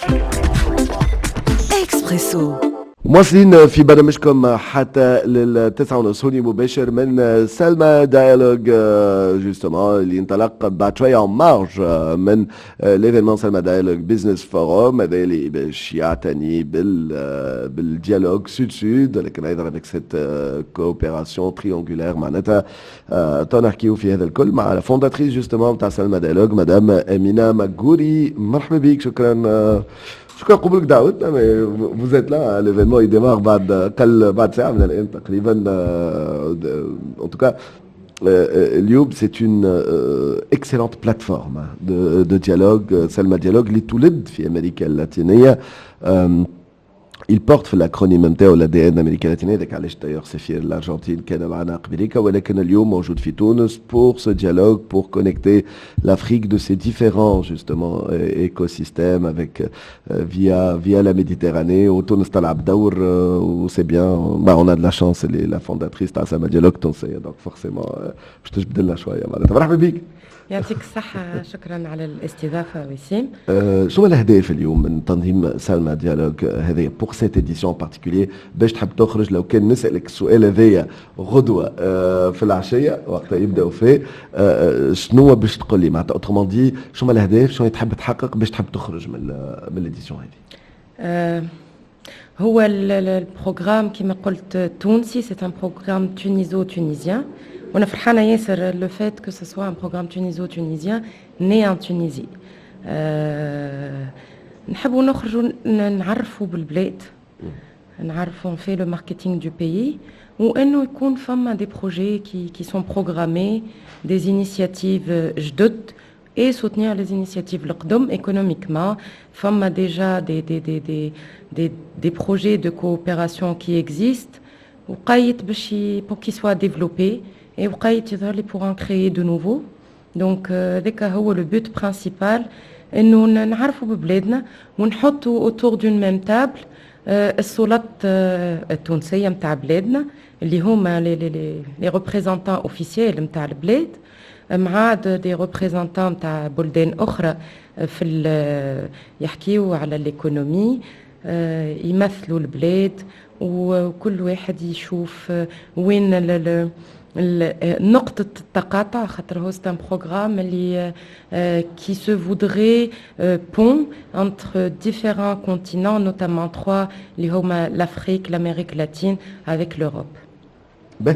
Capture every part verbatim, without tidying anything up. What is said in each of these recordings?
إكسبريسو مواصلين في برنامجكم حتى للتسعة ونص هوني مباشر من سلمى دايالوج جوستومون اللي انطلق بعد شوية عن مارج من ليفينمون سلمى دايالوج بيزنس فوروم هذا اللي باش يعتني بال بالديالوج سود سود لكن ايضا افيك سيت كوبيراسيون تريونغولير معناتها تنحكيو في هذا الكل مع لا فونداتريس جوستومون تاع سلمى دايالوج مدام امينه ماغوري. مرحبا بك. شكرا شكرا قبولك دعوتنا. vous êtes là, l'événement il démarre بعد قل بعد ساعة من الآن تقريبا. En tout cas, اليوم c'est une excellente plateforme de, de dialogue, Salma Dialogue اللي تولد في أمريكا اللاتينية. Il porte في l'acronyme نتاعو ال دي إن أمريكا اللاتينية داك علاش دايوغ سفير الأرجنتين كان معنا قبليك ولكن اليوم موجود في تونس pour ce dialogue pour connecter l'Afrique de ses différents justement écosystèmes avec via via la Méditerranée. وتونس تلعب دور و c'est bien. Bah on a de la chance elle est la fondatrice تاع سلمى ديالوج تونسية donc forcément باش تجبد لنا شوية معناتها. مرحبا بك. يعطيك الصحة. شكرا على الاستضافة وسيم. أه شو الأهداف اليوم من تنظيم سلمى ديالوج هذه pour cette édition en particulier باش تحب تخرج لو كان نسألك السؤال هذايا غدوة أه في العشية وقت يبدأوا فيه أه شنو باش تقول لي معناتها autrement dit شو الأهداف شنو تحب تحقق باش تحب تخرج من من الإديسيون هذه؟ أه هو البروغرام كما قلت تونسي c'est un programme tuniso-tunisien. On a فرحانة ياسر le fait que ce soit un programme tuniso-tunisien né en Tunisie. نحبوا نخرجوا نعرفوا بالبلاد نعرفوا on fait le marketing du pays وإنه يكون فما des projets qui qui sont programmés, des initiatives جدد et soutenir les initiatives القدم économiquement. فما déjà des des des des des des projets de coopération qui existent وقايت باش pour qu'ils soient développés et وقايت يظهر لي pour en créer de nouveaux. donc ذاك هو le but principal انه نعرفوا ببلادنا ونحطوا autour d'une même table السلطات التونسيه نتاع بلادنا اللي هما لي لي لي représentants officiels نتاع البلاد مع دي représentants نتاع بلدان اخرى في يحكيوا على الايكونومي يمثلوا البلاد وكل واحد يشوف وين نقطة التقاطع خاطر هو c'est un programme اللي qui se voudrait pont entre différents continents notamment trois اللي هما l'Afrique, l'Amérique latine avec l'Europe. به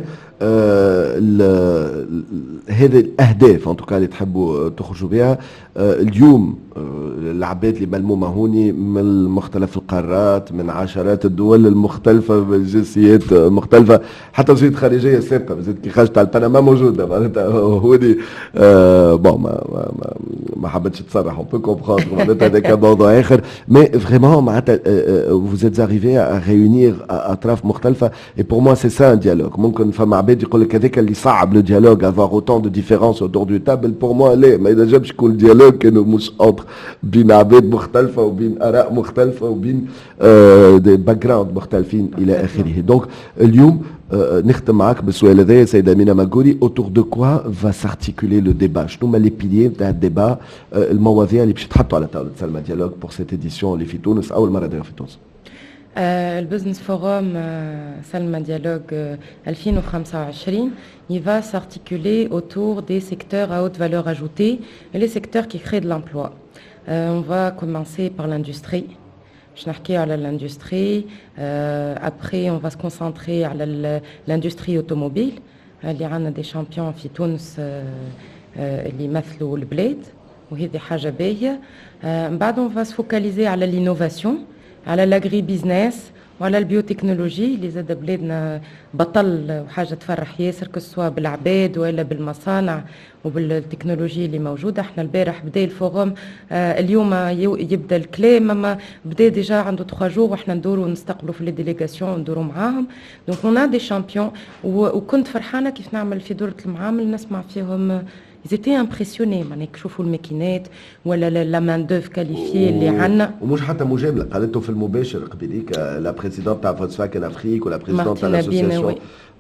هذه الاهداف ان توكا اللي تحبوا تخرجوا بها اليوم العباد اللي ملمومه هوني من مختلف القارات من عشرات الدول المختلفه بالجنسيات المختلفه حتى وزير خارجيه سابقه زيد كي خرجت على بنما موجوده معناتها هوني بون ما ما ما حبتش تصرح اون بو كومبروندر معناتها هذاك موضوع اخر مي فريمون معناتها vous êtes arrivé à réunir اطراف مختلفه et pour moi c'est ça un dialogue. ممكن فما عباد يقول لك هذاك اللي صعب لو ديالوج avoir autant de différences autour du table. pour moi لا ما ينجمش يكون ديالوج كانوا مش entre بين عباد مختلفه وبين اراء مختلفه وبين دي باك جراوند مختلفين الى اخره. دونك اليوم نختم معاك بالسؤال هذايا سيده امينه ماغوري autour de quoi va s'articuler le débat. شنو هما لي بيليي نتاع الديبا المواضيع اللي باش تحطوا على طاوله سلمى ديالوج pour cette édition اللي في تونس اول مره دايره في تونس؟ le business forum Salma Dialogue ألفين وخمسة وعشرين il va s'articuler autour des secteurs à haute valeur ajoutée et les secteurs qui créent de l'emploi. Euh, on va commencer par l'industrie. Je n'ai على l'industrie. Euh, après, on va se concentrer على l'industrie automobile. اللي عندنا des champions في تونس اللي يمثلوا البلاد وهذه حاجة باهية. من بعد on va se focaliser على l'innovation. على الاغري بيزنس وعلى البيوتكنولوجي اللي زاد بلادنا بطل وحاجه تفرح ياسر كسوا بالعباد ولا بالمصانع وبالتكنولوجيا اللي موجوده. احنا البارح بدا الفوروم آه اليوم يبدا الكلام اما بدا ديجا عنده ثلاثة جور واحنا ندوروا نستقبلوا في لي ديليغاسيون ندوروا معاهم. دونك اون ا دي شامبيون وكنت فرحانه كيف نعمل في دوره المعامل نسمع فيهم ils étaient impressionnés معناها يشوفوا الماكينات ولا لا مان دوف كاليفيي اللي عندنا ومش حتى مجامله قالته في المباشر قبليك لا بريزيدونت تاع فولكسواجن افريك ولا بريزيدونت تاع لاسوسياسيون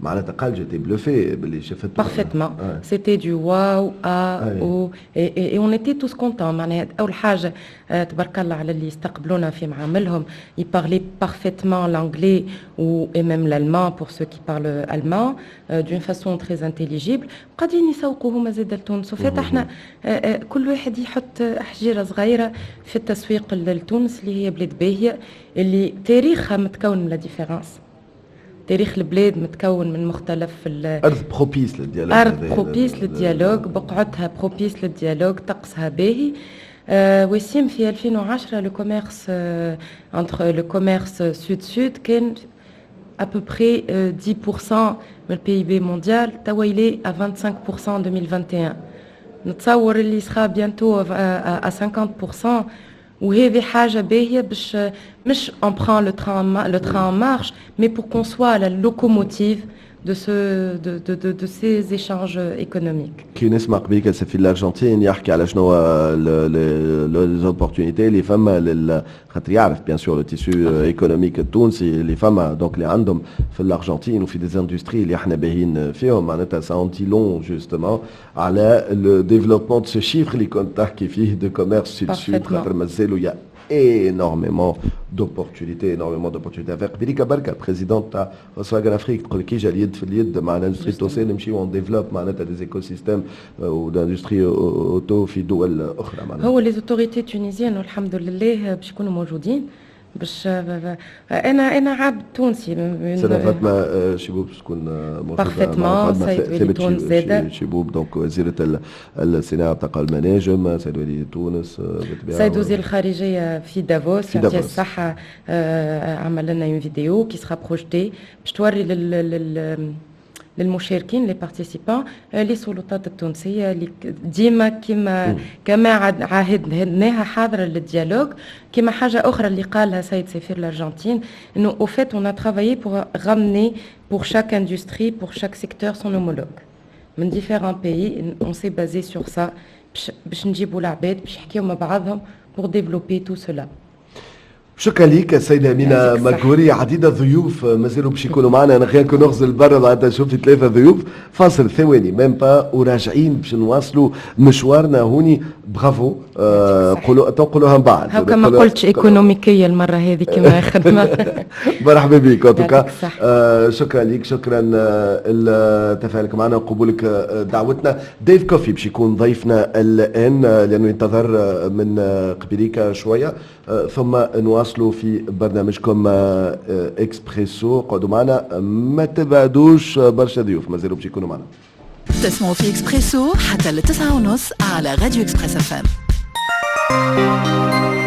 معناتها قال جيتي بلوفي باللي شفت Parfaitement. C'était du waouh, ah, oh, et, et, et on était tous contents. معناها أول حاجة تبارك الله على اللي استقبلونا في معاملهم. Ils parlaient parfaitement l'anglais ou et même l'allemand pour ceux qui parlent allemand euh, d'une façon très intelligible. قاعدين يسوقوا هما زاد لتونس وفتحنا كل واحد يحط حجيرة صغيرة في التسويق لتونس اللي هي بلاد باهية اللي تاريخها متكون من لا ديفيرانس. تاريخ البلاد متكون من مختلف أرض بروبيس للديالوج أرض بروبيس للديالوج بقعتها بروبيس للديالوج طقسها باهي أه وسيم في ألفين وعشرة لو كوميرس انتر لو كوميرس سود سود كان à peu près euh, dix pour cent من البي بي مونديال توا يلي à vingt-cinq pour cent en deux mille vingt et un نتصور اللي سخا bientôt à cinquante pour cent وهذه حاجة باهية باش مش on prend le train le train en marche mais pour qu'on soit la locomotive de ce de de de, de ces échanges économiques. كي نسمع قبيل في الارجنتين يحكي على شنو les opportunités اللي فما لل خاطر يعرف بيان سور لو تيسو ايكونوميك التونسي اللي فما دونك اللي عندهم في الارجنتين وفي دي اندستري اللي احنا باهيين فيهم معناتها سا اون تي لون جوستومون على لو ديفلوبمون دو سو شيفر اللي كنت تحكي فيه دو كوميرس سود سود خاطر مازالوا يا énormément d'opportunités, énormément d'opportunités à faire. Bilika Barka, présidente de Volkswagen Afrique, تقول لك اليد في اليد مع الindustrie التونسية نمشيو on développe معناتها des écosystèmes والindustrie auto في دول أخرى معناتها. هو les autorités tunisiennes والحمد لله باش يكونوا موجودين. باش انا انا عبد تونسي سنة فاطمة شبوب تكون موجودة بارفيتمون سيد ولي تونس زاده شبوب دونك وزيرة الصناعة الطاقة المناجم سيد ولي تونس سيد وزير الخارجية في دافوس في الصحة عمل لنا اون فيديو كي سرا بروجتي باش توري لل للمشاركين لي بارتيسيبان لي سلطات التونسيه اللي ديما كما كما عاهدناها حاضره للديالوج كما حاجه اخرى اللي قالها سيد سفير الارجنتين انه au fait on a travaillé pour ramener pour chaque industrie pour chaque secteur son homologue من différents pays on s'est basé sur ça باش نجيبوا العباد باش يحكيوا مع بعضهم pour développer tout cela. شكرا ليك السيدة أمينة مكوري. عديد الضيوف مازالوا باش يكونوا معنا. أنا خلينا نغزل برا معناتها شفت ثلاثة ضيوف. فاصل ثواني ميم با وراجعين باش نواصلوا مشوارنا هوني. برافو قولوا تنقلوها من بعد. هاكا ما قلتش ايكونوميكية المرة هذه كما خدمة. مرحبا بك أوتوكا. شكرا ليك شكرا لتفاعلك معنا وقبولك دعوتنا. ديف كوفي باش يكون ضيفنا الآن لأنه ينتظر من قبليك شوية ثم نواصلوا في برنامجكم اكسبريسو. قعدوا معنا ما تبعدوش برشا ضيوف مازالوا باش يكونوا معنا. تسمعوا في اكسبريسو حتى للتسعة ونص على راديو اكسبريس اف ام.